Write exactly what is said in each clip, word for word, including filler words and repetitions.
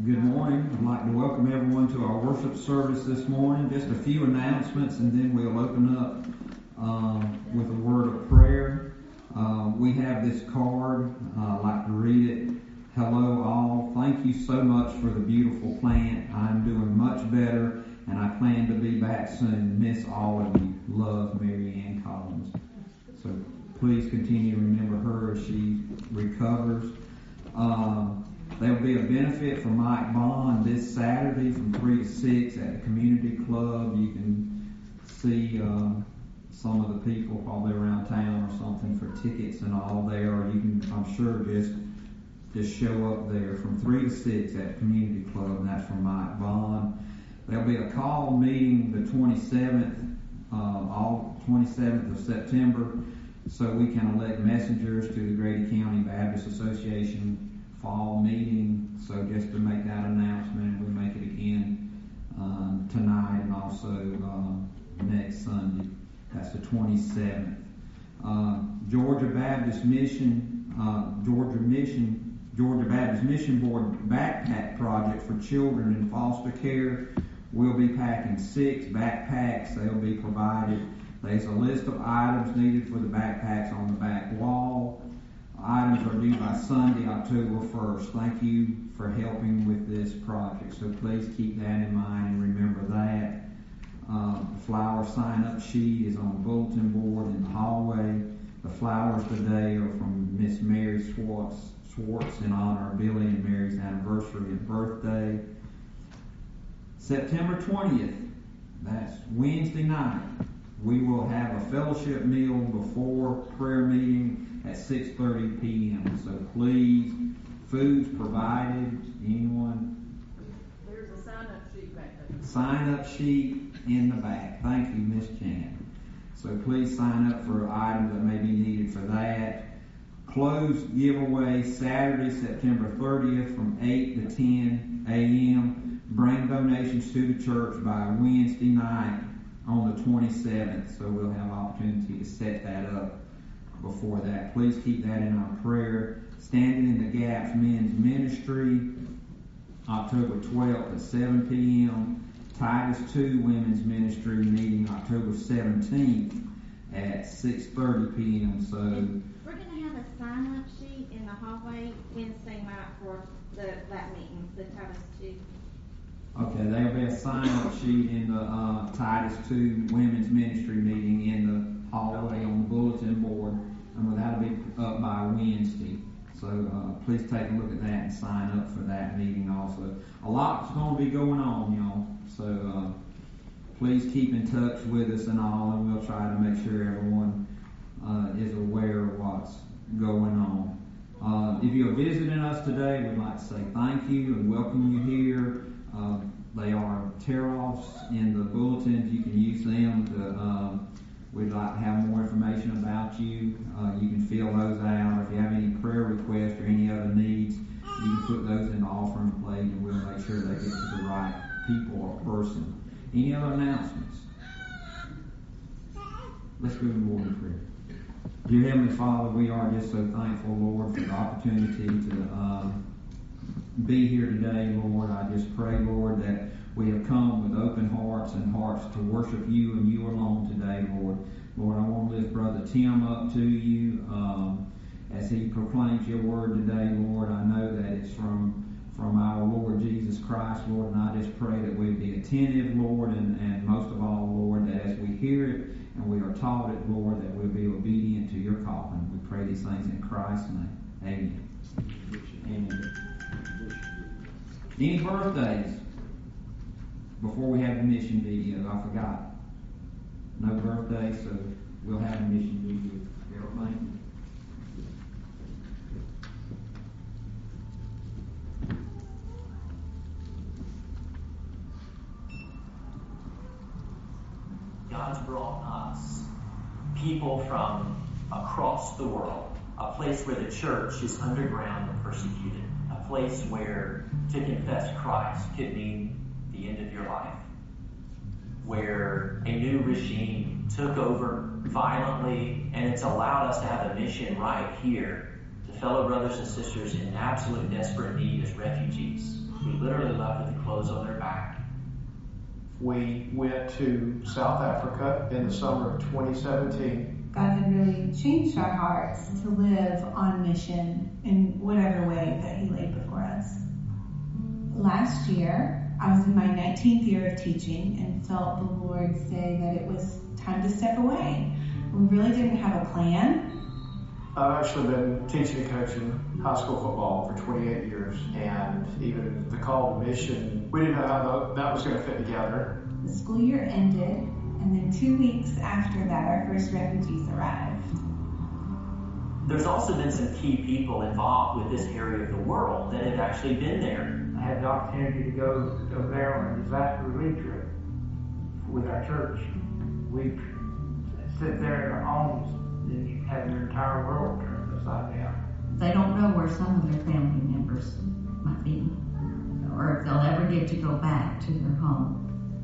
Good morning. I'd like to welcome everyone to our worship service this morning. Just a few announcements and then we'll open up um, with a word of prayer. Uh, we have this card. Uh, I'd like to read it. Hello all. Thank you so much for the beautiful plant. I'm doing much better and I plan to be back soon. Miss all of you. Love, Mary Ann Collins. So please continue to remember her as she recovers. Um, There will be a benefit for Mike Bond this Saturday from three to six at the community club. You can see uh, some of the people probably around town or something for tickets and all there. Or you can, I'm sure, just just show up there from three to six at the community club, and that's from Mike Bond. There'll be a call meeting the twenty-seventh, uh, all twenty-seventh of September, so we can elect messengers to the Grady County Baptist Association fall meeting. So just to make that announcement, we'll make it again um, tonight and also um, next Sunday. That's the twenty-seventh. Uh, Georgia Baptist Mission, uh, Georgia Mission, Georgia Baptist Mission Board backpack project for children in foster care. We'll be packing six backpacks. They'll be provided. There's a list of items needed for the backpacks on the back wall. Items are due by Sunday, October first. Thank you for helping with this project. So please keep that in mind and remember that. Uh, the flower sign-up sheet is on the bulletin board in the hallway. The flowers today are from Miss Mary Schwartz, Schwartz in honor of Billy and Mary's anniversary and birthday. September twentieth, that's Wednesday night. We will have a fellowship meal before prayer meeting at six thirty p.m. So please, food's provided. Anyone? There's a sign-up sheet back there. Sign-up sheet in the back. Thank you, Miss Jan. So please sign up for items that may be needed for that. Closed giveaway Saturday, September thirtieth from eight to ten a.m. Bring donations to the church by Wednesday night on the twenty-seventh. So we'll have opportunity to set that up before that. Please keep that in our prayer. Standing in the Gaps Men's Ministry, October twelfth at seven p.m. Titus two Women's Ministry meeting October seventeenth at six thirty p.m. So we're going to have a sign-up sheet in the hallway Wednesday night for the that meeting, the Titus two. Okay, there'll be a sign-up sheet in the uh, Titus two Women's Ministry meeting in the hallway on the bulletin board, and that'll be up by Wednesday. So uh, please take a look at that and sign up for that meeting also. A lot's going to be going on, y'all. So uh, please keep in touch with us and all, and we'll try to make sure everyone uh, is aware of what's going on. Uh, if you're visiting us today, we'd like to say thank you and welcome you here. Uh, they are tear-offs in the bulletins. You can use them to, uh, we'd like to have more information about you. Uh, you can fill those out. If you have any prayer requests or any other needs, you can put those in the offering plate and we'll make sure they get to the right people or person. Any other announcements? Let's go to the Lord in prayer. Dear Heavenly Father, we are just so thankful, Lord, for the opportunity to um, be here today, Lord. I just pray, Lord, that we have come with open hearts and hearts to worship you and you alone today, Lord. Lord, I want to lift Brother Tim up to you um, as he proclaims your word today, Lord. I know that it's from from our Lord Jesus Christ, Lord, and I just pray that we be attentive, Lord, and, and most of all, Lord, that as we hear it and we are taught it, Lord, that we'll be obedient to your calling. We pray these things in Christ's name. Amen. Amen. Any birthdays? Before we have the mission video, I forgot. No birthdays, so we'll have a mission video. Everything. God's brought us people from across the world, a place where the church is underground and persecuted, a place where to confess Christ could mean the end of your life, where a new regime took over violently, and it's allowed us to have a mission right here to fellow brothers and sisters in absolute desperate need as refugees who who literally left with the clothes on their back. We went to South Africa in the summer of twenty seventeen. God had really changed our hearts to live on mission in whatever way that He laid before us. Last year, I was in my nineteenth year of teaching and felt the Lord say that it was time to step away. We really didn't have a plan. I've actually been teaching and coaching high school football for twenty-eight years, and even the call to mission, we didn't know how that was going to fit together. The school year ended, and then two weeks after that, our first refugees arrived. There's also been some key people involved with this area of the world that have actually been there. I had the opportunity to go over there on a disaster relief trip with our church. We sit there in our homes and you have their entire world turned upside down. They don't know where some of their family members might be, or if they'll ever get to go back to their home.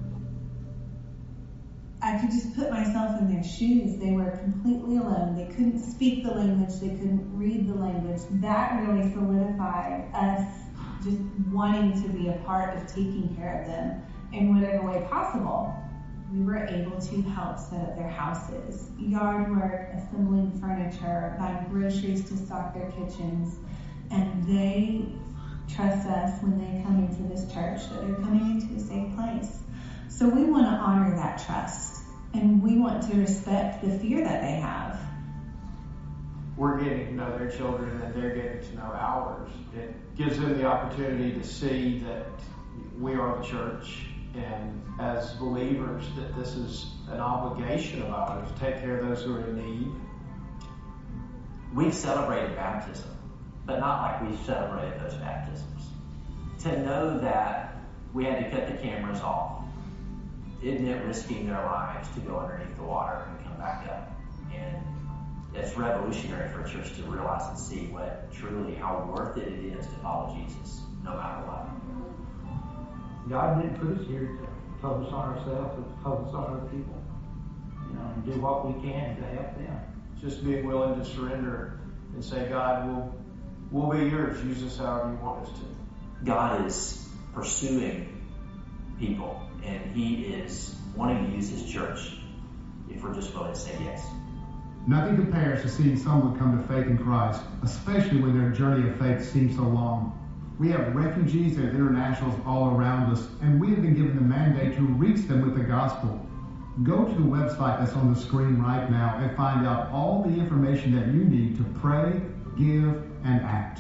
I could just put myself in their shoes. They were completely alone. They couldn't speak the language. They couldn't read the language. That really solidified us just wanting to be a part of taking care of them in whatever way possible. We were able to help set up their houses, yard work, assembling furniture, buying groceries to stock their kitchens. And they trust us when they come into this church that they're coming into a safe place. So we want to honor that trust, and we want to respect the fear that they have. We're getting to know their children, and they're getting to know ours. It gives them the opportunity to see that we are the church, and as believers, that this is an obligation of ours to take care of those who are in need. We've celebrated baptism, but not like we celebrated those baptisms. To know that we had to cut the cameras off, isn't it risking their lives to go underneath the water and come back up? And it's revolutionary for a church to realize and see what truly, how worth it it is to follow Jesus, no matter what. God didn't put us here to focus on ourselves, but to focus on other people. You know, and do what we can to help them. Just being willing to surrender and say, God, we'll, we'll be yours. Use us however you want us to. God is pursuing people, and He is wanting to use His church if we're just willing to say yes. Nothing compares to seeing someone come to faith in Christ, especially when their journey of faith seems so long. We have refugees and internationals all around us, and we have been given the mandate to reach them with the gospel. Go to the website that's on the screen right now and find out all the information that you need to pray, give, and act.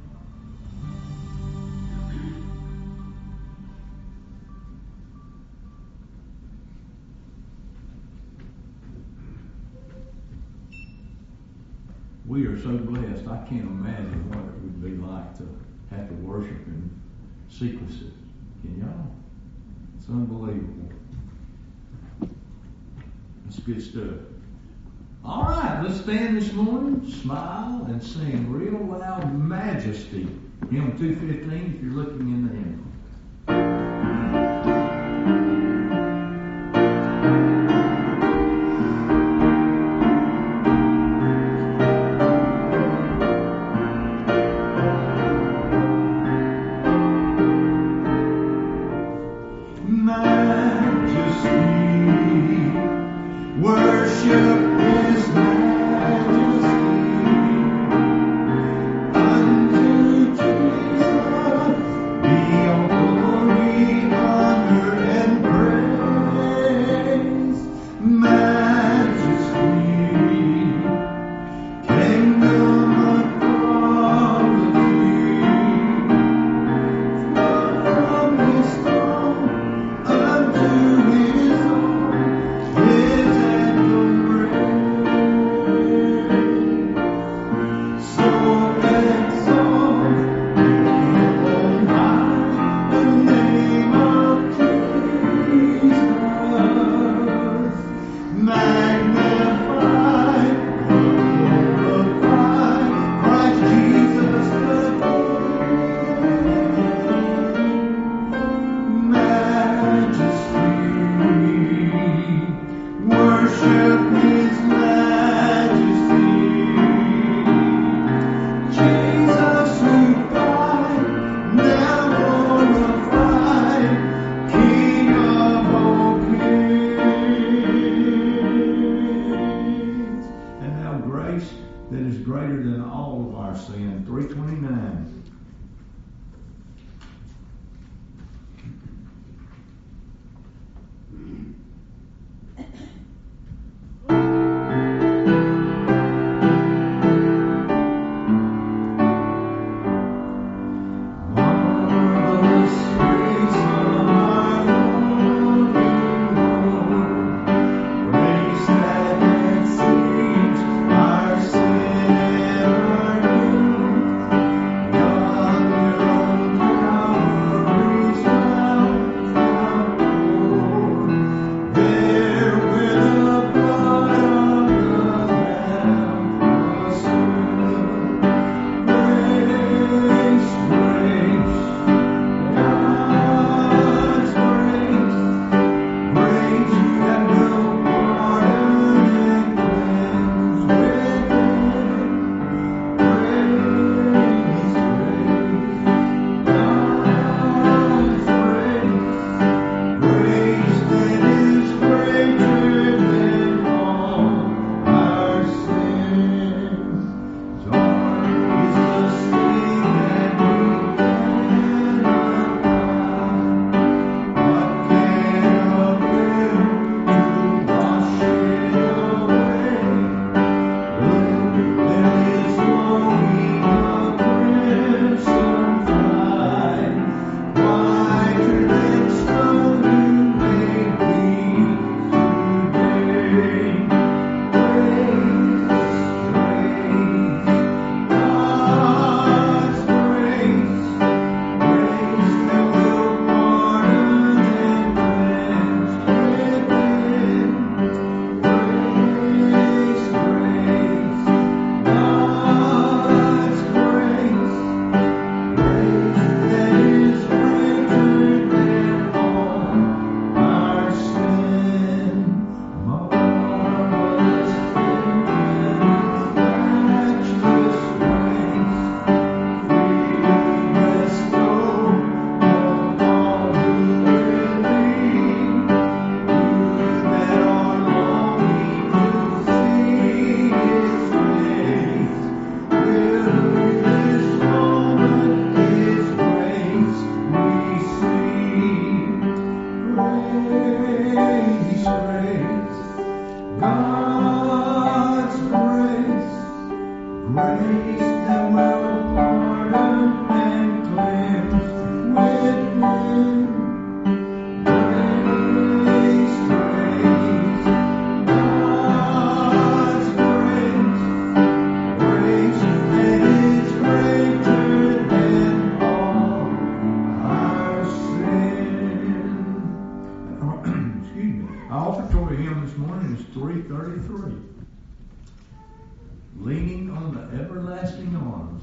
We are so blessed. I can't imagine what it would be like to have to worship in secrecy. Can y'all? It's unbelievable. That's good stuff. All right, let's stand this morning, smile, and sing real loud Majesty. Hymn two fifteen, if you're looking in the hymn. Be Leaning on the everlasting arms.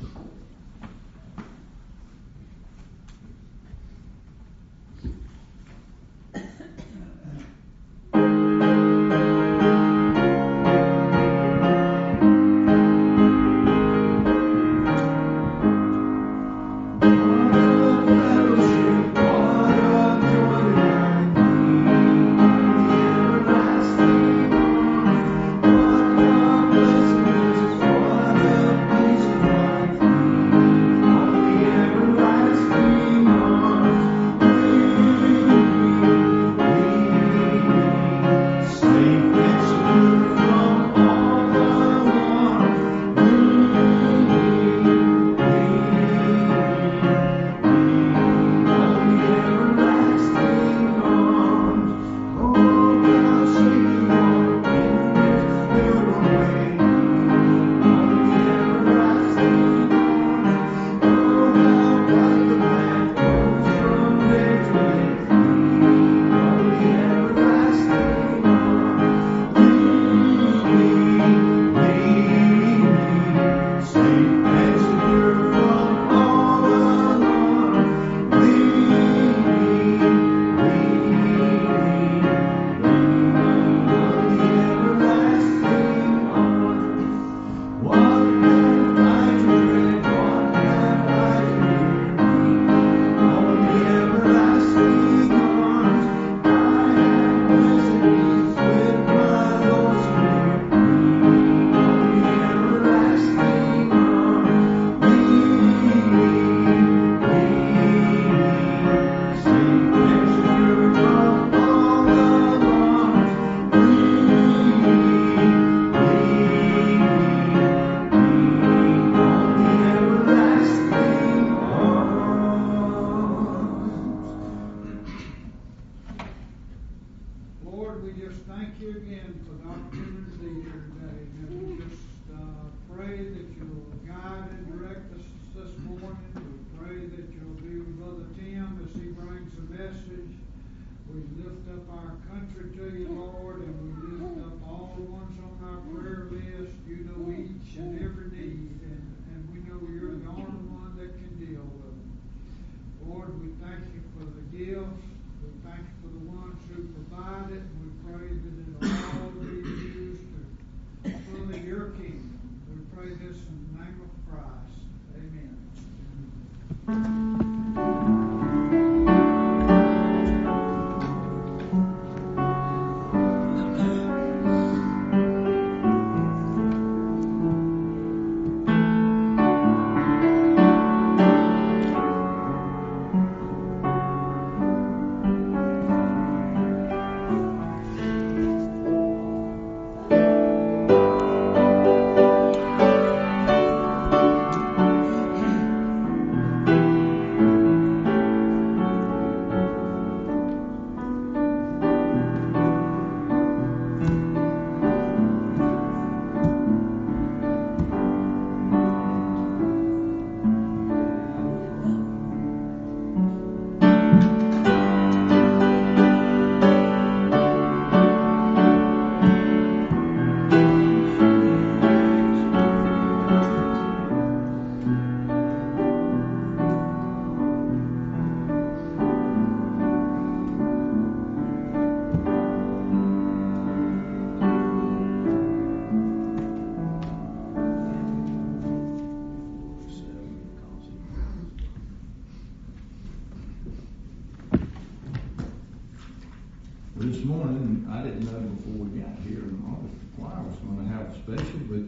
This morning, I didn't know before we got here, and obviously the choir was going to have a special, but,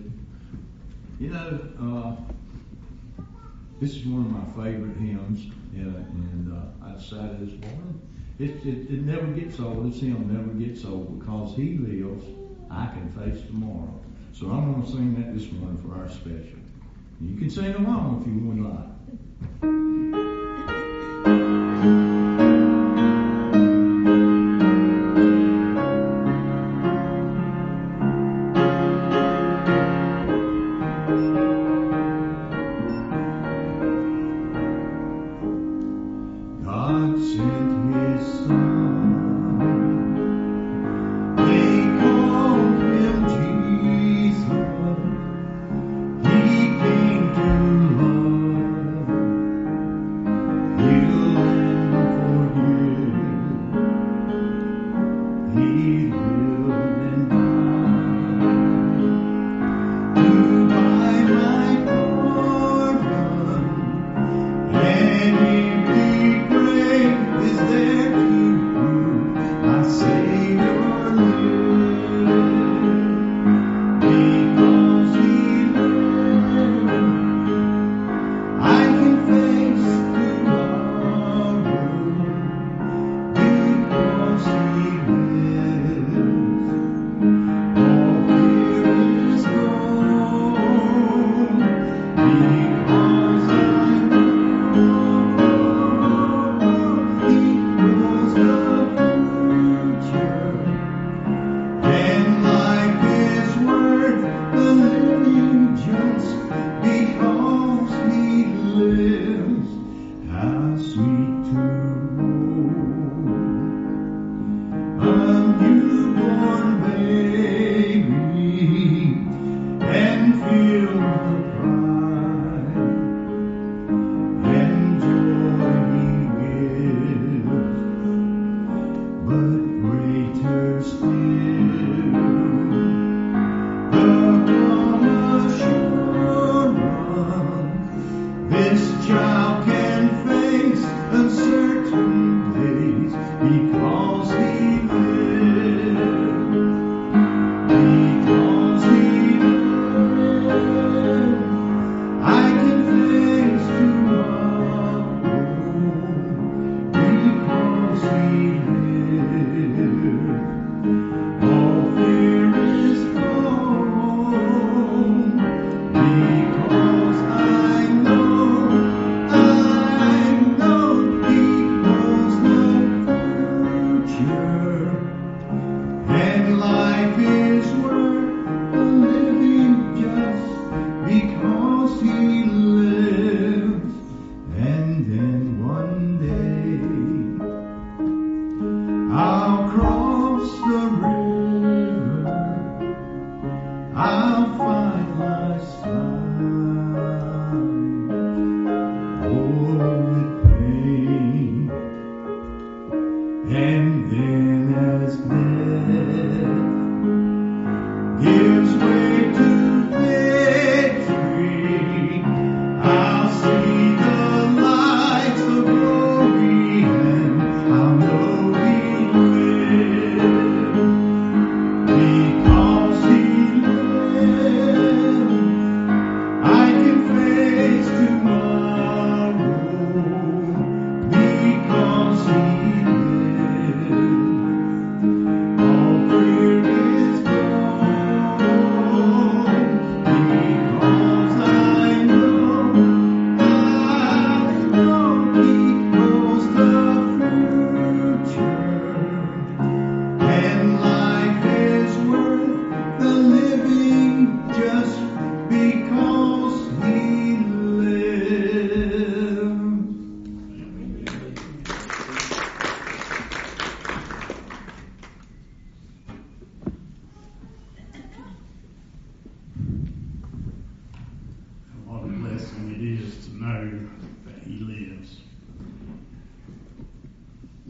you know, uh, this is one of my favorite hymns, uh, and uh, I decided this morning, it, it, it never gets old. This hymn never gets old. Because He lives, I can face tomorrow. So I'm going to sing that this morning for our special. You can sing along if you would like.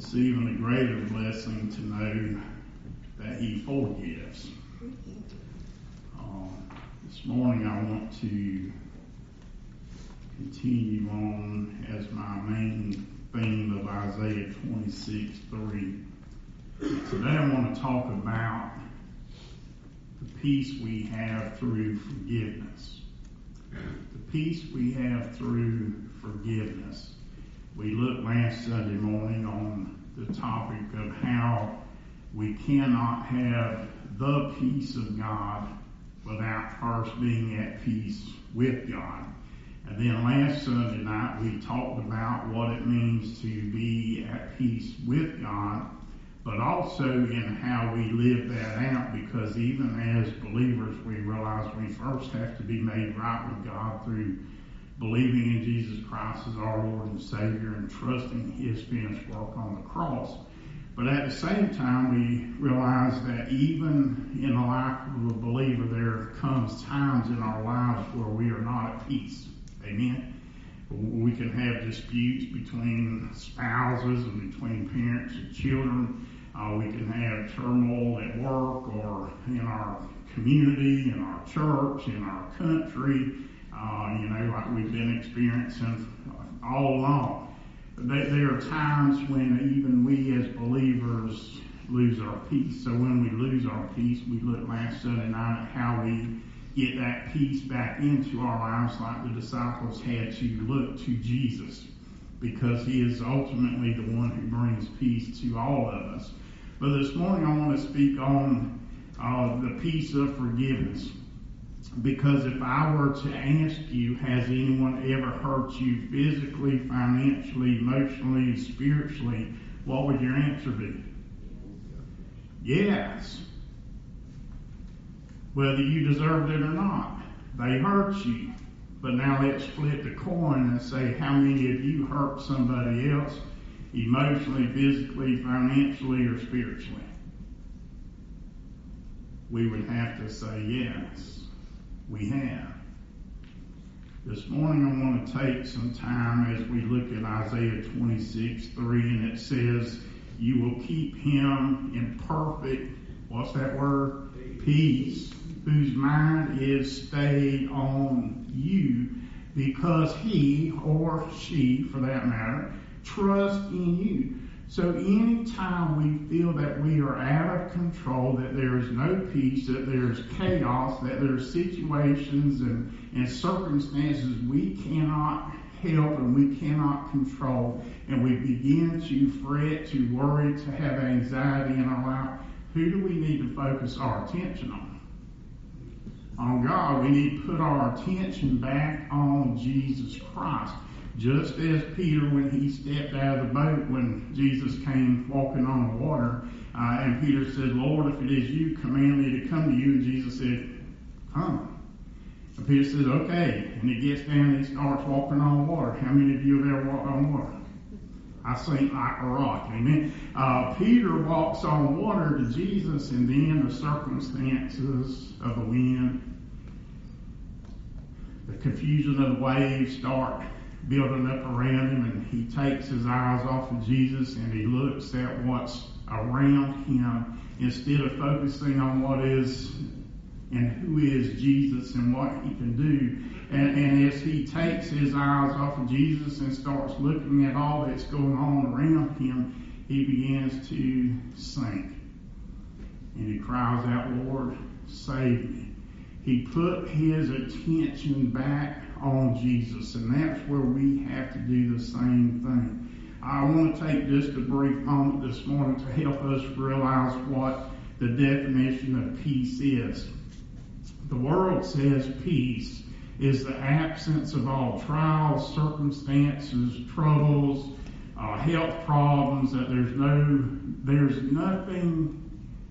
it's even a greater blessing to know that He forgives. Um, this morning I want to continue on as my main theme of Isaiah twenty-six three. Today I want to talk about the peace we have through forgiveness. The peace we have through forgiveness. We looked last Sunday morning on the topic of how we cannot have the peace of God without first being at peace with God. And then last Sunday night we talked about what it means to be at peace with God, but also in how we live that out, because even as believers we realize we first have to be made right with God through believing in Jesus Christ as our Lord and Savior and trusting His finished work on the cross. But at the same time, we realize that even in the life of a believer, there comes times in our lives where we are not at peace. Amen? We can have disputes between spouses and between parents and children. Uh, we can have turmoil at work or in our community, in our church, in our country, uh, you know, like we've been experiencing all along. There are times when even we as believers lose our peace. So when we lose our peace, we looked last Sunday night at how we get that peace back into our lives, like the disciples had to look to Jesus, because He is ultimately the one who brings peace to all of us. But this morning I want to speak on uh, the peace of forgiveness. Because if I were to ask you, has anyone ever hurt you physically, financially, emotionally, spiritually, what would your answer be? Yes. Whether you deserved it or not. They hurt you. But now let's flip the coin and say, how many of you hurt somebody else emotionally, physically, financially, or spiritually? We would have to say yes. We have. This morning I want to take some time as we look at Isaiah twenty-six three, and it says, you will keep him in perfect, what's that word? Peace, whose mind is stayed on you, because he, or she for that matter, trusts in you. So anytime we feel that we are out of control, that there is no peace, that there is chaos, that there are situations and, and circumstances we cannot help and we cannot control, and we begin to fret, to worry, to have anxiety in our life, who do we need to focus our attention on? On God. We need to put our attention back on Jesus Christ. Just as Peter, when he stepped out of the boat when Jesus came walking on the water, uh, and Peter said, Lord, if it is you, command me to come to you. And Jesus said, come. And Peter says, okay. And he gets down and he starts walking on water. How many of you have ever walked on water? I sink like a rock. Amen. Uh, Peter walks on water to Jesus, and then the circumstances of the wind, the confusion of the waves start building up around him, and he takes his eyes off of Jesus and he looks at what's around him instead of focusing on what is and who is Jesus and what he can do. And, and as he takes his eyes off of Jesus and starts looking at all that's going on around him, he begins to sink. And he cries out, Lord, save me. He put his attention back on Jesus, and that's where we have to do the same thing. I want to take just a brief moment this morning to help us realize what the definition of peace is. The world says peace is the absence of all trials, circumstances, troubles, uh, health problems, that there's no, there's nothing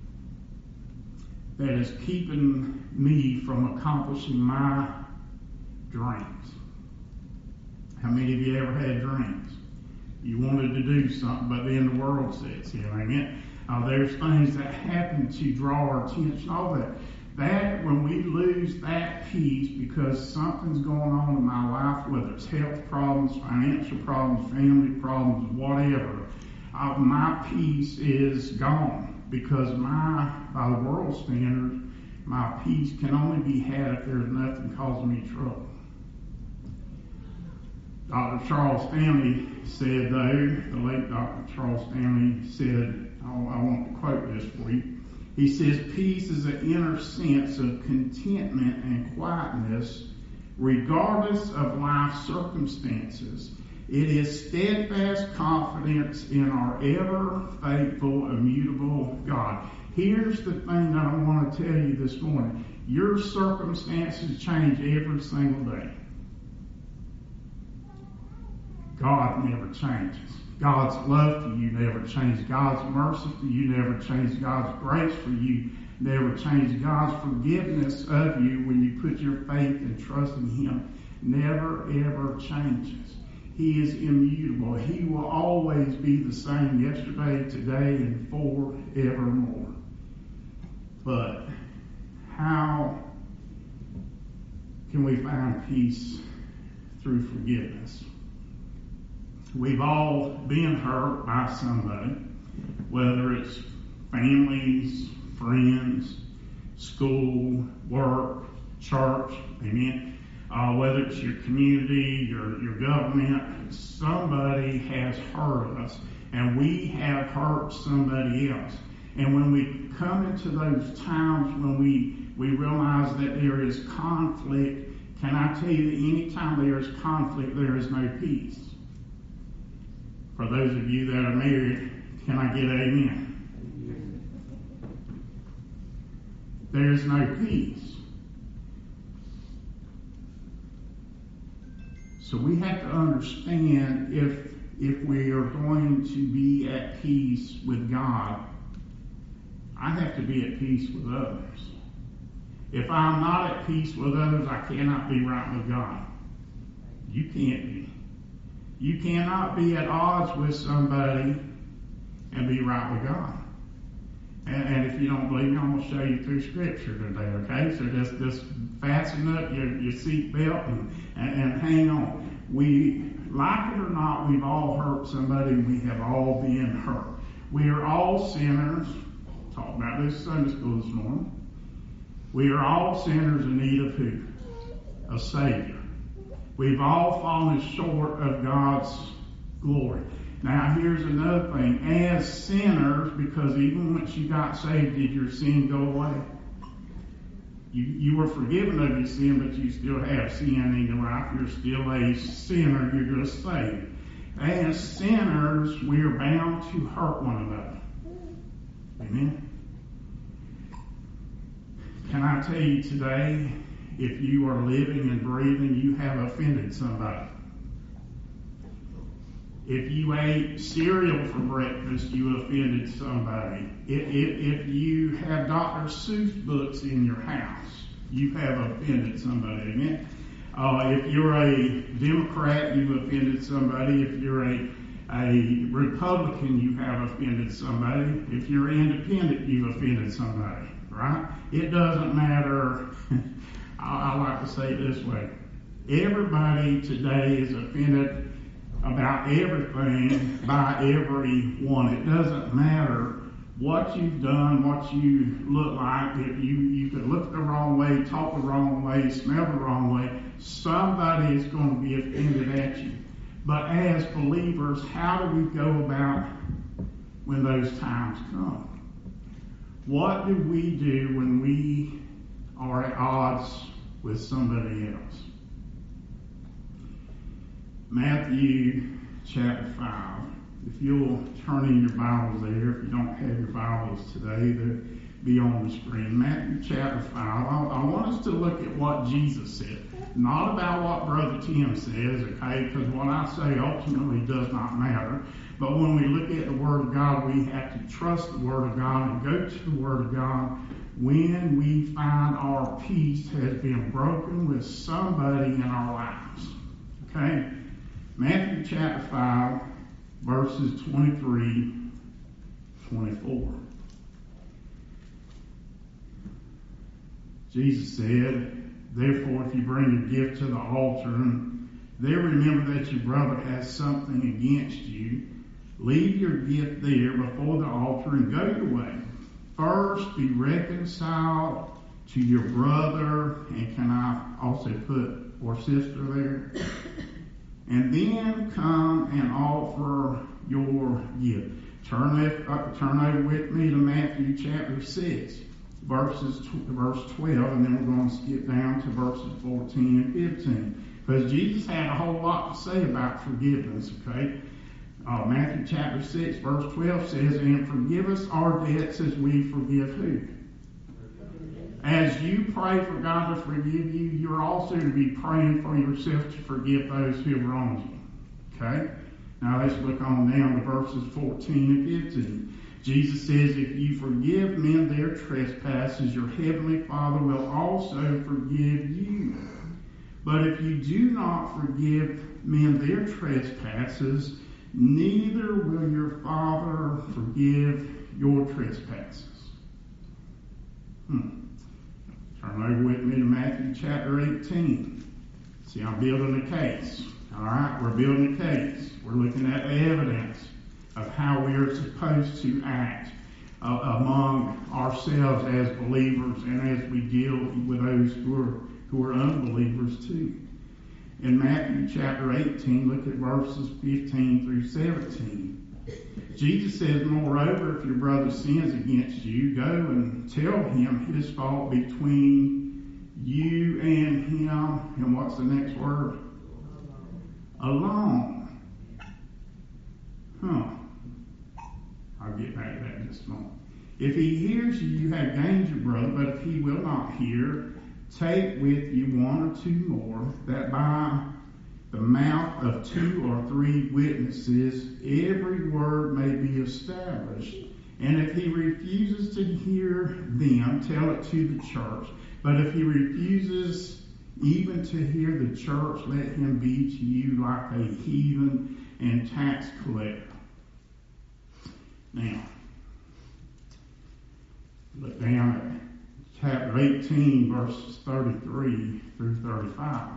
that is keeping me from accomplishing my dreams. How many of you ever had dreams? You wanted to do something, but then the world says, you know, amen. Uh, there's things that happen to draw our attention, all that. That, when we lose that peace because something's going on in my life, whether it's health problems, financial problems, family problems, whatever, uh, my peace is gone because my, by the world standards, my peace can only be had if there's nothing causing me trouble. Doctor Charles Stanley said, though, the late Doctor Charles Stanley said, I, I want to quote this for you. He says, peace is an inner sense of contentment and quietness regardless of life circumstances. It is steadfast confidence in our ever faithful, immutable God. Here's the thing that I want to tell you this morning. Your circumstances change every single day. God never changes. God's love for you never changes. God's mercy for you never changes. God's grace for you never changes. God's forgiveness of you when you put your faith and trust in Him never ever changes. He is immutable. He will always be the same yesterday, today, and forevermore. But how can we find peace through forgiveness? We've all been hurt by somebody, whether it's families, friends, school, work, church, amen. Uh, whether it's your community, your, your government, somebody has hurt us, and we have hurt somebody else. And when we come into those times when we, we realize that there is conflict, can I tell you that anytime there is conflict, there is no peace? For those of you that are married, can I get amen? There is no peace. So we have to understand if if we are going to be at peace with God, I have to be at peace with others. If I'm not at peace with others, I cannot be right with God. You can't be. You cannot be at odds with somebody and be right with God. And, and if you don't believe me, I'm going to show you through Scripture today, okay? So just, just fasten up your, your seat belt and, and, and hang on. We, like it or not, we've all hurt somebody and we have all been hurt. We are all sinners. Talk about this Sunday school this morning. We are all sinners in need of who? A Savior. We've all fallen short of God's glory. Now here's another thing. As sinners, because even once you got saved, did your sin go away? You, you were forgiven of your sin, but you still have sin in your life. You're still a sinner. You're just saved. As sinners, we are bound to hurt one another. Amen? Can I tell you today, if you are living and breathing, you have offended somebody. If you ate cereal for breakfast, you offended somebody. If, if, if you have Doctor Seuss books in your house, you have offended somebody. Amen? Uh, if you're a Democrat, you've offended somebody. If you're a, a Republican, you have offended somebody. If you're independent, you've offended somebody. Right? It doesn't matter. I, I like to say it this way. Everybody today is offended about everything by everyone. It doesn't matter what you've done, what you look like. If you, you could look the wrong way, talk the wrong way, smell the wrong way, somebody is going to be offended at you. But as believers, how do we go about when those times come? What do we do when we are at odds with somebody else? Matthew chapter five. If you'll turn in your Bibles there, if you don't have your Bibles today, they'll be on the screen. Matthew chapter five. I, I want us to look at what Jesus said. Not about what Brother Tim says, okay, because what I say ultimately does not matter. But when we look at the Word of God, we have to trust the Word of God and go to the Word of God when we find our peace has been broken with somebody in our lives. Okay? Matthew chapter five, verses twenty-three, twenty-four. Jesus said, therefore, if you bring your gift to the altar, and there remember that your brother has something against you, Leave your gift there before the altar and go your way. First, be reconciled to your brother, and can I also put or sister there? And then come and offer your gift. Turn, uh, turn over with me to Matthew chapter six, verses verse twelve, and then we're going to skip down to verses fourteen and fifteen. Because Jesus had a whole lot to say about forgiveness, okay? Uh, Matthew chapter six, verse twelve says, and forgive us our debts as we forgive who? As you pray for God to forgive you, you're also to be praying for yourself to forgive those who have wronged you. Okay? Now let's look on down to verses fourteen and fifteen. Jesus says, if you forgive men their trespasses, your heavenly Father will also forgive you. But if you do not forgive men their trespasses, neither will your Father forgive your trespasses. Hmm. Turn over with me to Matthew chapter eighteen. See, I'm building a case. All right, we're building a case. We're looking at the evidence of how we are supposed to act uh, among ourselves as believers and as we deal with those who are who are unbelievers too. In Matthew chapter eighteen, look at verses fifteen through seventeen. Jesus says, moreover, if your brother sins against you, go and tell him his fault between you and him. And what's the next word? Alone. Huh. I'll get back to that in just a moment. If he hears you, you have gained your brother, but if he will not hear, take with you one or two more, that by the mouth of two or three witnesses every word may be established. And if he refuses to hear them, tell it to the church. But if he refuses even to hear the church, let him be to you like a heathen and tax collector. Now, look down at chapter eighteen, verses thirty-three through thirty-five.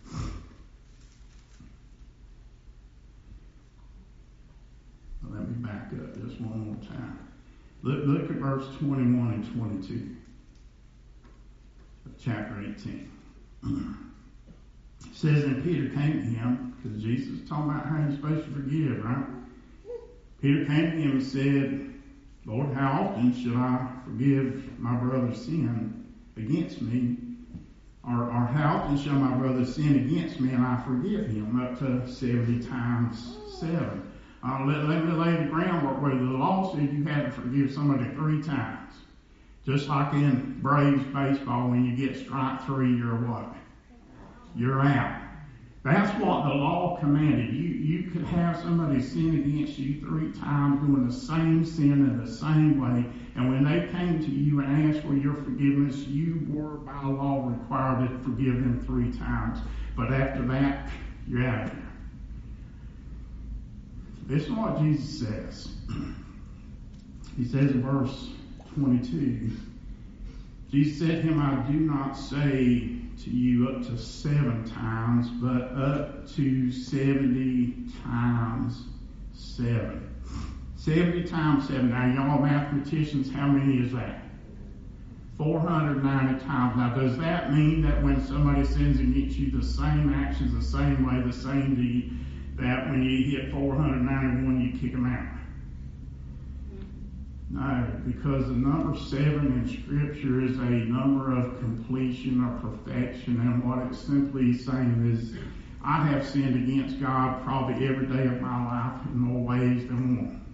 Let me back up just one more time. Look, look at verse twenty-one and twenty-two of chapter eighteen. It says, and Peter came to him, because Jesus is talking about how you're supposed to forgive, right? Peter came to him and said, Lord, how often should I forgive my brother's sin against me? Or, or how often shall my brother sin against me and I forgive him? Up to seventy times seven. Uh, let, let me lay the groundwork where the law said you had to forgive somebody three times. Just like in Braves baseball, when you get strike three, you're what? You're out. That's what the law commanded. You you could have somebody sin against you three times doing the same sin in the same way. And when they came to you and asked for your forgiveness, you were by law required to forgive them three times. But after that, you're out of here. This is what Jesus says. He says in verse twenty-two, Jesus said to him, I do not say to you up to seven times, but up to seventy times seven. Seventy times seven. Now, y'all mathematicians, how many is that? four hundred ninety times. Now, does that mean that when somebody sins against you, the same actions, the same way, the same deed, that when you hit four hundred ninety-one, you kick them out? No, because the number seven in Scripture is a number of completion or perfection, and what it's simply saying is, I have sinned against God probably every day of my life in more ways than one.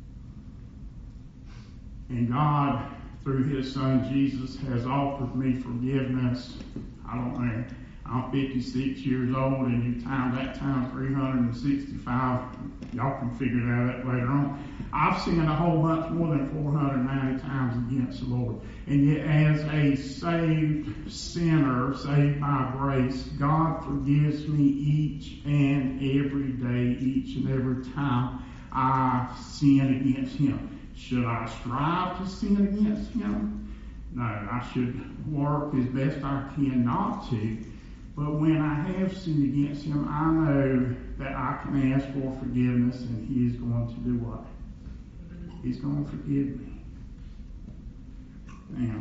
And God, through His Son Jesus, has offered me forgiveness. I don't know, I'm fifty-six years old, and you time that times three hundred sixty-five, y'all can figure that out later on. I've sinned a whole bunch more than four hundred ninety times against the Lord. And yet as a saved sinner, saved by grace, God forgives me each and every day, each and every time I sin against Him. Should I strive to sin against Him? No, I should work as best I can not to. But when I have sinned against him, I know that I can ask for forgiveness, and he is going to do what? He's going to forgive me. Now,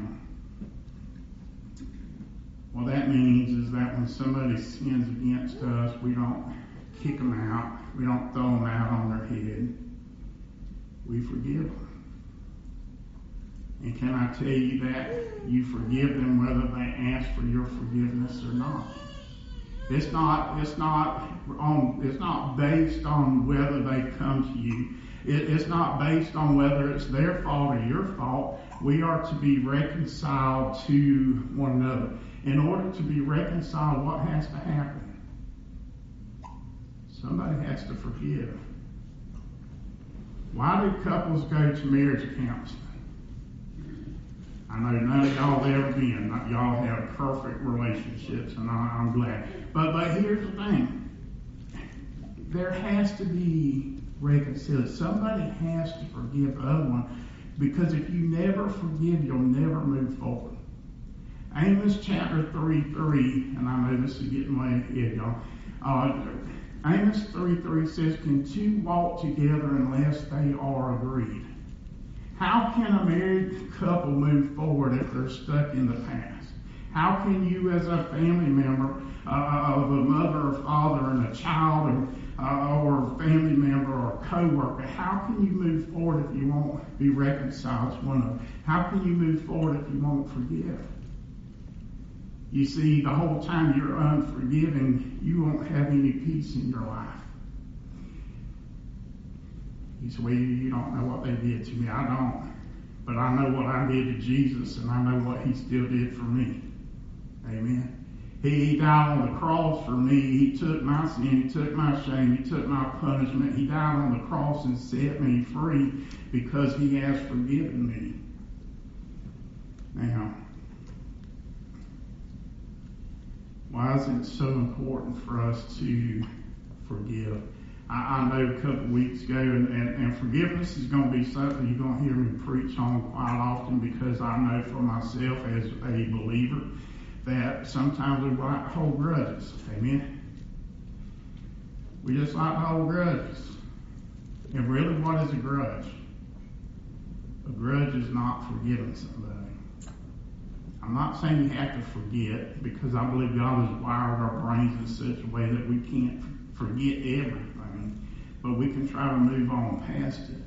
what that means is that when somebody sins against us, we don't kick them out. We don't throw them out on their head. We forgive them. And can I tell you that you forgive them whether they ask for your forgiveness or not? It's not. It's not on. It's not based on whether they come to you. It, it's not based on whether it's their fault or your fault. We are to be reconciled to one another. In order to be reconciled, what has to happen? Somebody has to forgive. Why do couples go to marriage counseling? I know none of y'all have ever been. Y'all have perfect relationships, and I, I'm glad. But but here's the thing. There has to be reconciliation. Somebody has to forgive the other one, because if you never forgive, you'll never move forward. Amos chapter three three, and I know this is getting way ahead, y'all. Uh, Amos three three says, "Can two walk together unless they are agreed?" How can a married couple move forward if they're stuck in the past? How can you, as a family member uh, of a mother or father and a child, or, uh, or a family member or a co-worker, how can you move forward if you won't be reconciled to one another? How can you move forward if you won't forgive? You see, the whole time you're unforgiving, you won't have any peace in your life. You say, well, you don't know what they did to me. I don't. But I know what I did to Jesus, and I know what he still did for me. Amen. He, he died on the cross for me. He took my sin. He took my shame. He took my punishment. He died on the cross and set me free because he has forgiven me. Now, why is it so important for us to forgive? I, I know a couple of weeks ago, and, and, and forgiveness is going to be something you're going to hear me preach on quite often, because I know for myself as a believer that sometimes we like to hold grudges. Amen? We just like to hold grudges. And really, what is a grudge? A grudge is not forgiving somebody. I'm not saying you have to forget, because I believe God has wired our brains in such a way that we can't forget everything, but we can try to move on past it.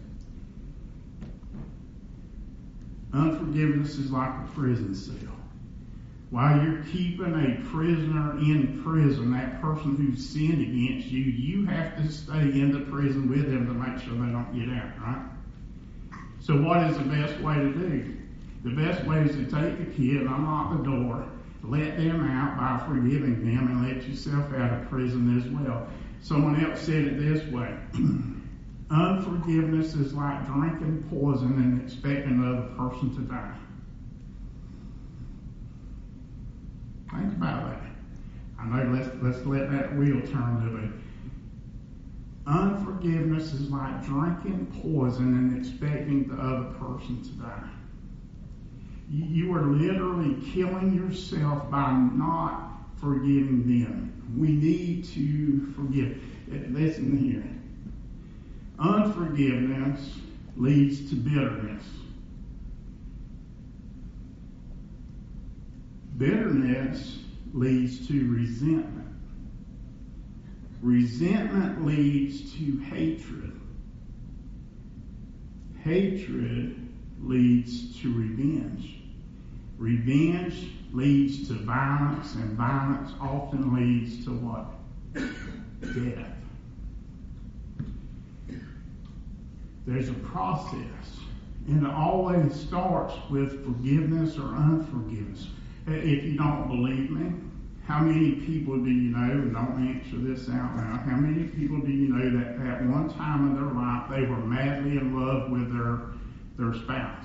Unforgiveness is like a prison cell. While you're keeping a prisoner in prison, that person who sinned against you, you have to stay in the prison with them to make sure they don't get out, right? So what is the best way to do? The best way is to take the kid and unlock the door, let them out by forgiving them, and let yourself out of prison as well. Someone else said it this way. Unforgiveness is like drinking poison and expecting the other person to die. Think about that. I know, let's, let's let that wheel turn a little bit. Unforgiveness is like drinking poison and expecting the other person to die. You, you are literally killing yourself by not forgiving them. We need to forgive. Listen here. Unforgiveness leads to bitterness. Bitterness leads to resentment. Resentment leads to hatred. Hatred leads to revenge. Revenge leads to violence, and violence often leads to what? Death. There's a process, and it always starts with forgiveness or unforgiveness. If you don't believe me, how many people do you know, and don't answer this out loud, how many people do you know that at one time in their life they were madly in love with their, their spouse?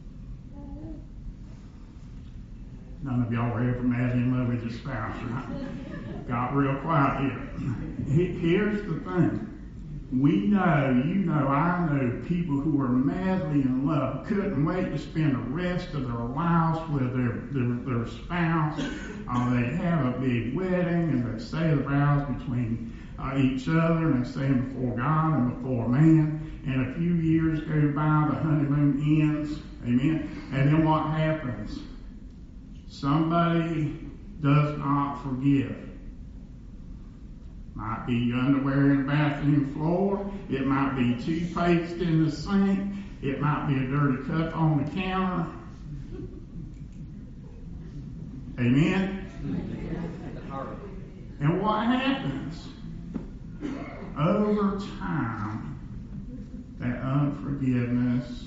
None of y'all were ever madly in love with your spouse, right? Got real quiet here. Here's the thing. We know, you know, I know people who are madly in love, couldn't wait to spend the rest of their lives with their their, their spouse. Uh, they have a big wedding and they say the vows between uh, each other, and they say them before God and before man. And a few years go by, the honeymoon ends, amen. And then what happens? Somebody does not forgive. Might be underwear in the bathroom floor. It might be toothpaste in the sink. It might be a dirty cup on the counter. Amen? And what happens? Over time, that unforgiveness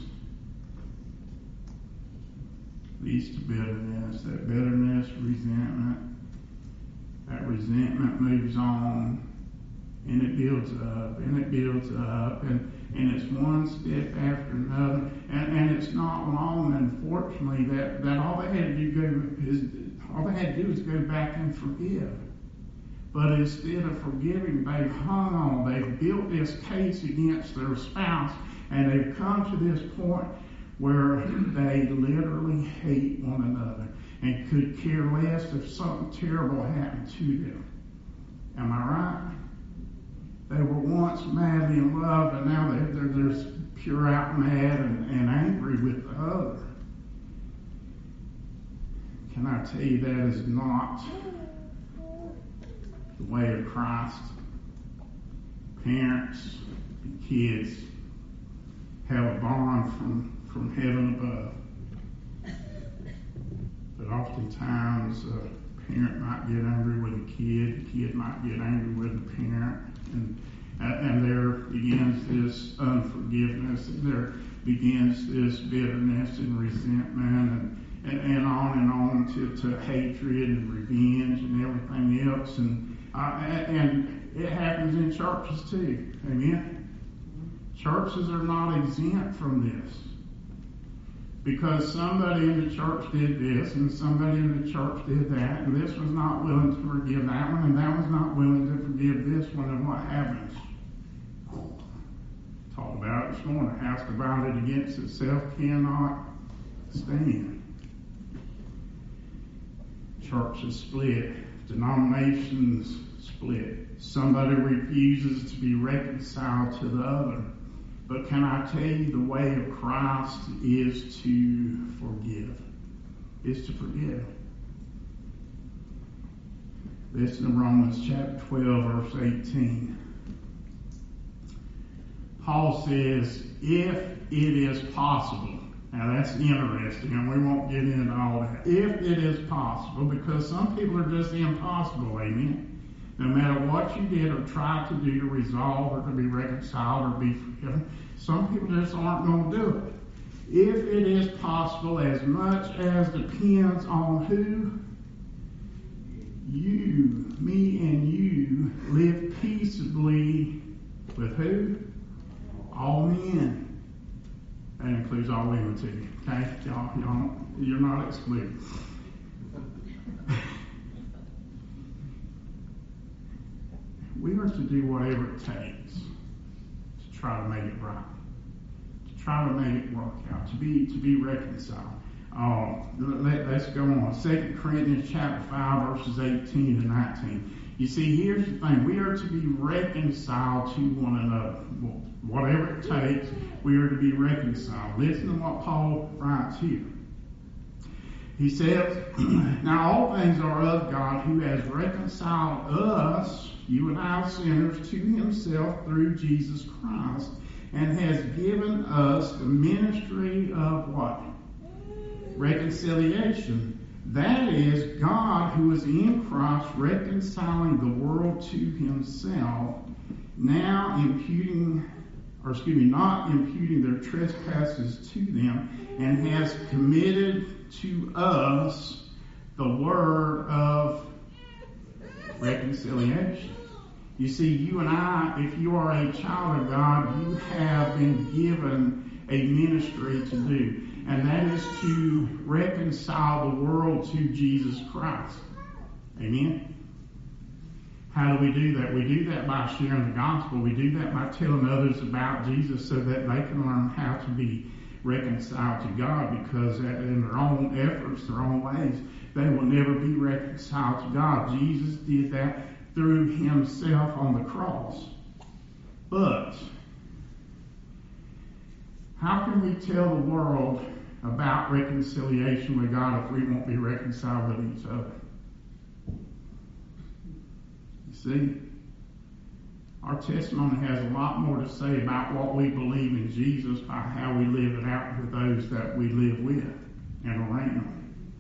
leads to bitterness. That bitterness, resentment. That resentment moves on, and it builds up, and it builds up, and, and it's one step after another, and, and it's not long, unfortunately, that, that all they had to do go is all they had to do is go back and forgive. But instead of forgiving, they've hung on, they've built this case against their spouse, and they've come to this point where they literally hate one another and could care less if something terrible happened to them. Am I right? They were once madly in love, and now they're, they're, they're just pure out mad and, and angry with the other. Can I tell you that is not the way of Christ? Parents and kids have a bond from, from heaven above. But oftentimes, a parent might get angry with a kid, the kid might get angry with the parent, and and there begins this unforgiveness, and there begins this bitterness and resentment, and, and, and on and on to, to hatred and revenge and everything else, and uh, and it happens in churches too. Amen. Churches are not exempt from this. Because somebody in the church did this, and somebody in the church did that, and this was not willing to forgive that one, and that was not willing to forgive this one, and what happens? Talked about it this morning. A house divided against itself cannot stand. Churches split. Denominations split. Somebody refuses to be reconciled to the other. But can I tell you, the way of Christ is to forgive. Is to forgive. Listen to Romans chapter twelve, verse eighteen. Paul says, if it is possible. Now that's interesting, and we won't get into all that. If it is possible, because some people are just impossible, amen? No matter what you did or tried to do to resolve or to be reconciled or be forgiven, some people just aren't going to do it. If it is possible, as much as depends on who you, me and you, live peaceably with who? All men. That includes all women too. Okay? Y'all, y'all, you're not excluded. We are to do whatever it takes to try to make it right, to try to make it work out, to be to be reconciled. Uh, let, let's go on. Second Corinthians chapter five, verses eighteen to nineteen. You see, here's the thing. We are to be reconciled to one another. Whatever it takes, we are to be reconciled. Listen to what Paul writes here. He says, now all things are of God, who has reconciled us, you and I sinners, to himself through Jesus Christ, and has given us the ministry of what? Reconciliation. That is, God who is in Christ reconciling the world to himself, now imputing, or excuse me, not imputing their trespasses to them, and has committed to us the word of reconciliation. You see, you and I, if you are a child of God, you have been given a ministry to do, and that is to reconcile the world to Jesus Christ. Amen? How do we do that? We do that by sharing the gospel. We do that by telling others about Jesus so that they can learn how to be reconciled to God, because in their own efforts, their own ways, they will never be reconciled to God. Jesus did that through himself on the cross. But how can we tell the world about reconciliation with God if we won't be reconciled with each other? You see, our testimony has a lot more to say about what we believe in Jesus by how we live it out with those that we live with and around.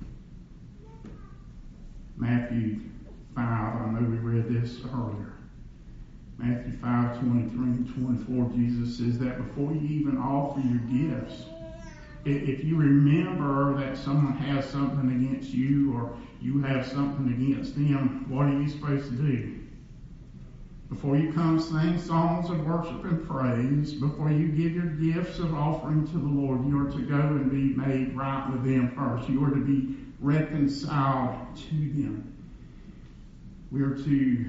Matthew five, I know we read this earlier. Matthew five, twenty-three and twenty-four, Jesus says that before you even offer your gifts, if you remember that someone has something against you or you have something against them, what are you supposed to do? Before you come sing songs of worship and praise, before you give your gifts of offering to the Lord, you are to go and be made right with them first. You are to be reconciled to them. We are to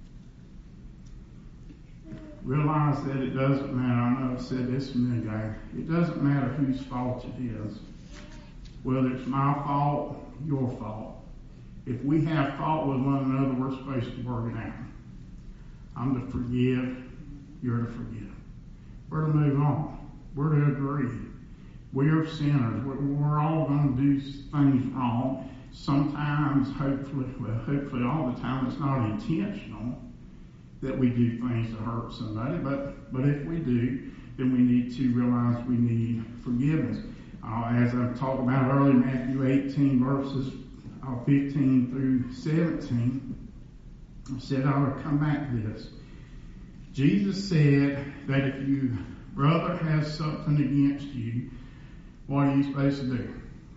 realize that it doesn't matter. I know I've said this a minute ago. It doesn't matter whose fault it is. Whether it's my fault, your fault. If we have fault with one another, we're supposed to work it out. I'm to forgive. You're to forgive. We're to move on. We're to agree. We are sinners. We're, we're all going to do things wrong. Sometimes, hopefully, well, hopefully all the time, it's not intentional that we do things to hurt somebody, but, but if we do, then we need to realize we need forgiveness. Uh, as I've talked about earlier, Matthew eighteen, verses uh, fifteen through seventeen, I said I would come back to this. Jesus said that if your brother has something against you, what are you supposed to do?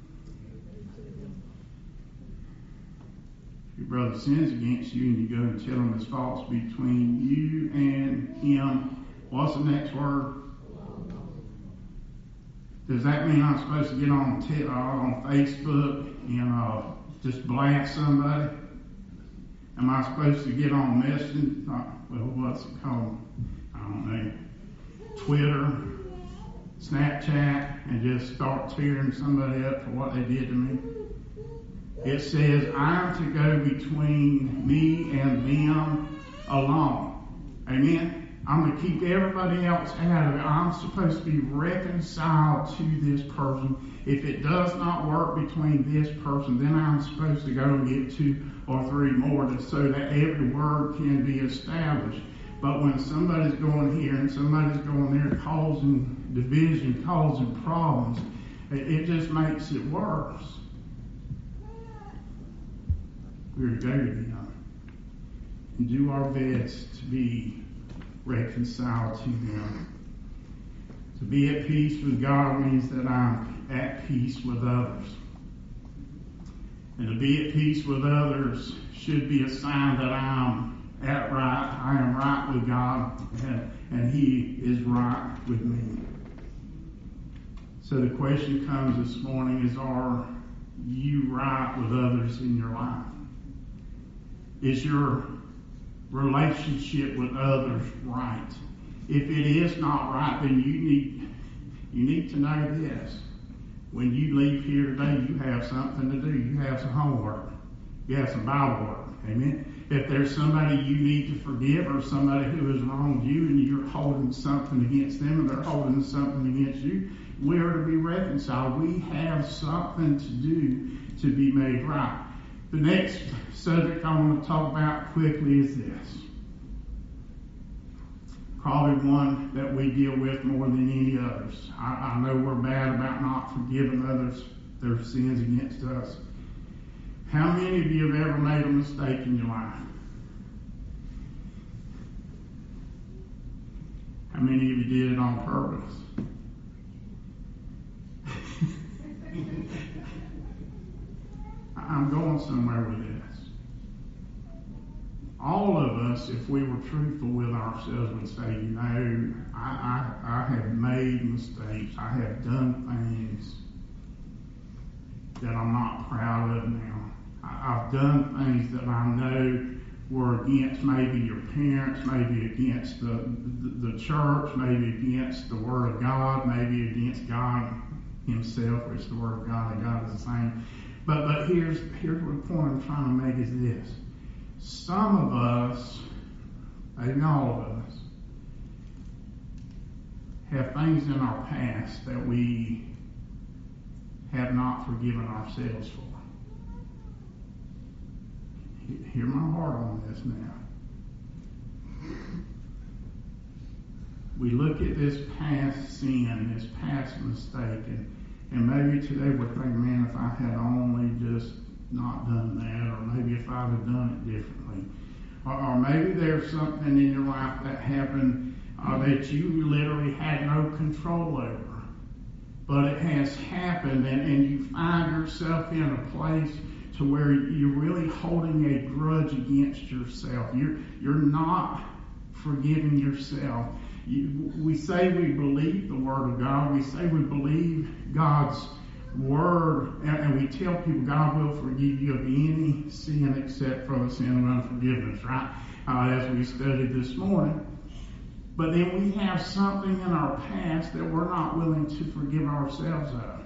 Your brother sins against you and you go and tell him his fault's between you and him. What's the next word? Does that mean I'm supposed to get on t- uh, on Facebook and uh, just blast somebody? Am I supposed to get on Messenger? Uh, well, what's it called? I don't know. Twitter, Snapchat, and just start tearing somebody up for what they did to me? It says, I'm to go between me and them alone. Amen? I'm to keep everybody else out of it. I'm supposed to be reconciled to this person. If it does not work between this person, then I'm supposed to go and get two or three more to, so that every word can be established. But when somebody's going here and somebody's going there causing division, causing problems, it, it just makes it worse. We're to go to them and do our best to be reconciled to them. To be at peace with God means that I'm at peace with others. And to be at peace with others should be a sign that I'm at right, I am right with God, and, and He is right with me. So the question comes this morning is, are you right with others in your life? Is your relationship with others right? If it is not right, then you need you need to know this. When you leave here today, you have something to do. You have some homework. You have some Bible work. Amen. If there's somebody you need to forgive or somebody who has wronged you and you're holding something against them and they're holding something against you, we are to be reconciled. We have something to do to be made right. The next subject I want to talk about quickly is this. Probably one that we deal with more than any others. I, I know we're bad about not forgiving others their sins against us. How many of you have ever made a mistake in your life? How many of you did it on purpose? I'm going somewhere with this. All of us, if we were truthful with ourselves, would say, you know, I, I, I have made mistakes. I have done things that I'm not proud of now. I, I've done things that I know were against maybe your parents, maybe against the, the, the church, maybe against the Word of God, maybe against God Himself, which the Word of God and God is the same. But but here's here's what the point I'm trying to make is this. Some of us, maybe all of us, have things in our past that we have not forgiven ourselves for. Hear my heart on this now. We look at this past sin, this past mistake, and, and maybe today we're thinking, man, if I had only just not done that, or maybe if I'd have done it differently. Or, or maybe there's something in your life that happened uh, that you literally had no control over. But it has happened, and, and you find yourself in a place to where you're really holding a grudge against yourself. You're, you're not forgiving yourself. You, we say we believe the Word of God. We say we believe God's Word, and, and we tell people God will forgive you of any sin except for the sin of unforgiveness, right? Uh, as we studied this morning. But then we have something in our past that we're not willing to forgive ourselves of.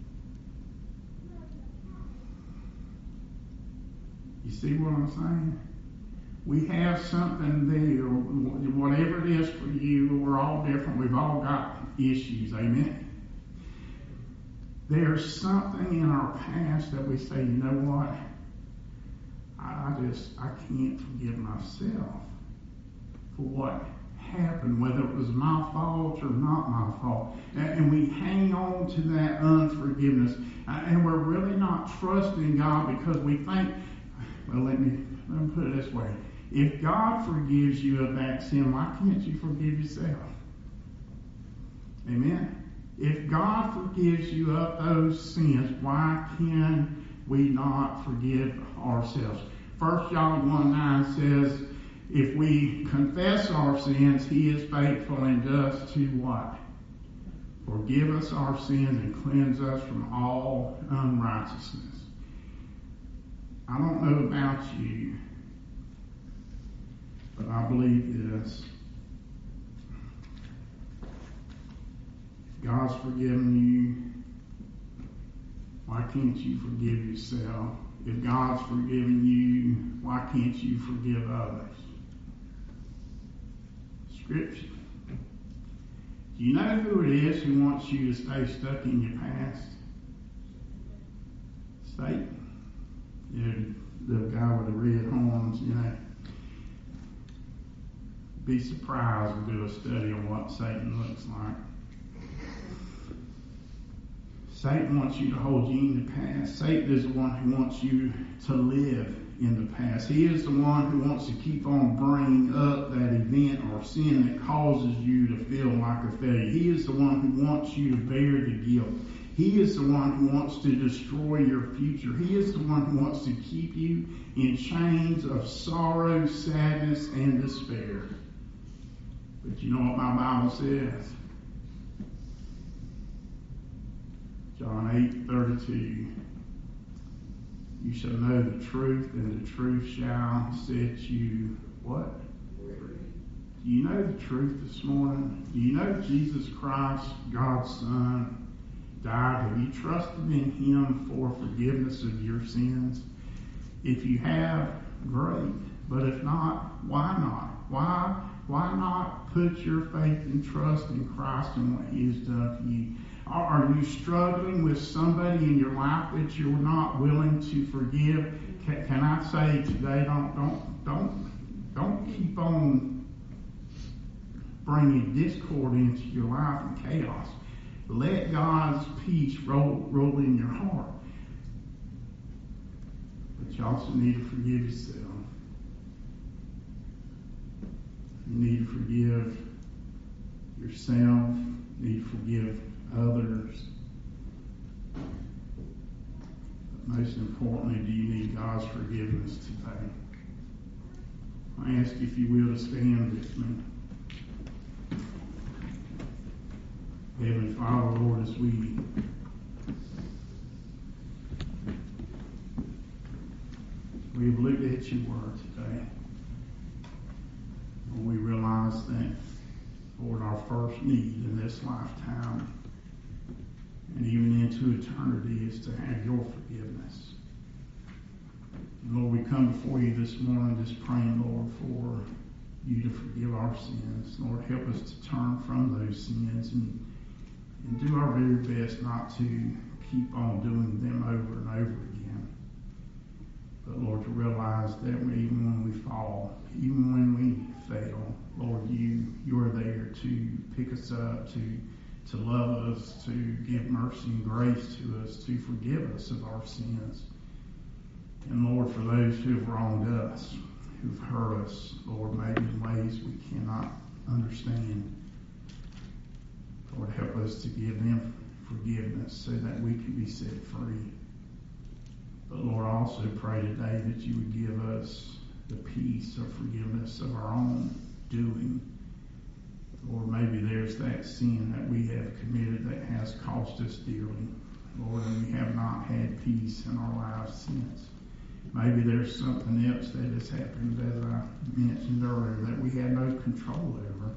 You see what I'm saying? We have something there, whatever it is for you, we're all different. We've all got issues, amen? There's something in our past that we say, you know what? I just, I can't forgive myself for what happened, whether it was my fault or not my fault. And we hang on to that unforgiveness. And we're really not trusting God because we think, well, let me, let me put it this way. If God forgives you of that sin, why can't you forgive yourself? Amen? If God forgives you of those sins, why can we not forgive ourselves? First John one nine says, if we confess our sins, He is faithful and just to what? Forgive us our sins and cleanse us from all unrighteousness. I don't know about you, but I believe this. God's forgiven you. Why can't you forgive yourself? If God's forgiven you, why can't you forgive others? Scripture. Do you know who it is who wants you to stay stuck in your past? Satan. You know, the guy with the red horns, you know. Be surprised to do a study on what Satan looks like. Satan wants you to hold you in the past. Satan is the one who wants you to live in the past. He is the one who wants to keep on bringing up that event or sin that causes you to feel like a failure. He is the one who wants you to bear the guilt. He is the one who wants to destroy your future. He is the one who wants to keep you in chains of sorrow, sadness, and despair. But you know what my Bible says? John eight thirty-two. You shall know the truth, and the truth shall set you what? Do you know the truth this morning? Do you know Jesus Christ, God's Son, died? Have you trusted in Him for forgiveness of your sins? If you have, great. But if not, why not? Why, why not put your faith and trust in Christ and what He has done for you? Are you struggling with somebody in your life that you're not willing to forgive? Can, can I say today, don't, don't, don't, don't keep on bringing discord into your life and chaos. Let God's peace roll, roll in your heart. But you also need to forgive yourself. You need to forgive yourself. You need to forgive others. But most importantly, do you need God's forgiveness today? I ask if you will to stand with me. Heavenly Father, Lord, as we we have looked at your word today. first need in this lifetime and even into eternity is to have your forgiveness. Lord, we come before you this morning just praying, Lord, for you to forgive our sins. Lord, help us to turn from those sins and, and do our very best not to keep on doing them over and over again. But Lord, to realize that even when we fall, even when we fail, Lord, you you're there to pick us up, to to love us, to give mercy and grace to us, to forgive us of our sins. And Lord, for those who have wronged us, who've hurt us, Lord, maybe in ways we cannot understand, Lord, help us to give them forgiveness so that we can be set free. But Lord, I also pray today that you would give us the peace of forgiveness of our own doing. Lord, maybe there's that sin that we have committed that has cost us dearly, Lord, and we have not had peace in our lives since. Maybe there's something else that has happened, as I mentioned earlier, that we had no control over.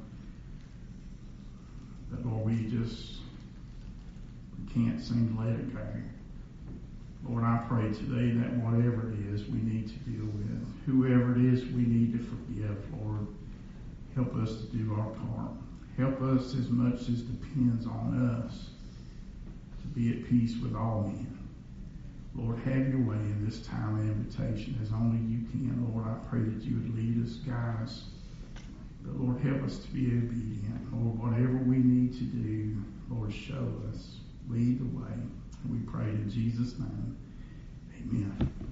But Lord, we just we can't seem to let it go. Lord, I pray today that whatever it is we need to deal with, whoever it is we need to forgive, Lord, help us to do our part. Help us as much as depends on us to be at peace with all men. Lord, have your way in this time of invitation as only you can. Lord, I pray that you would lead us, guide us. But Lord, help us to be obedient. Lord, whatever we need to do, Lord, show us. Lead the way. And we pray in Jesus' name. Amen.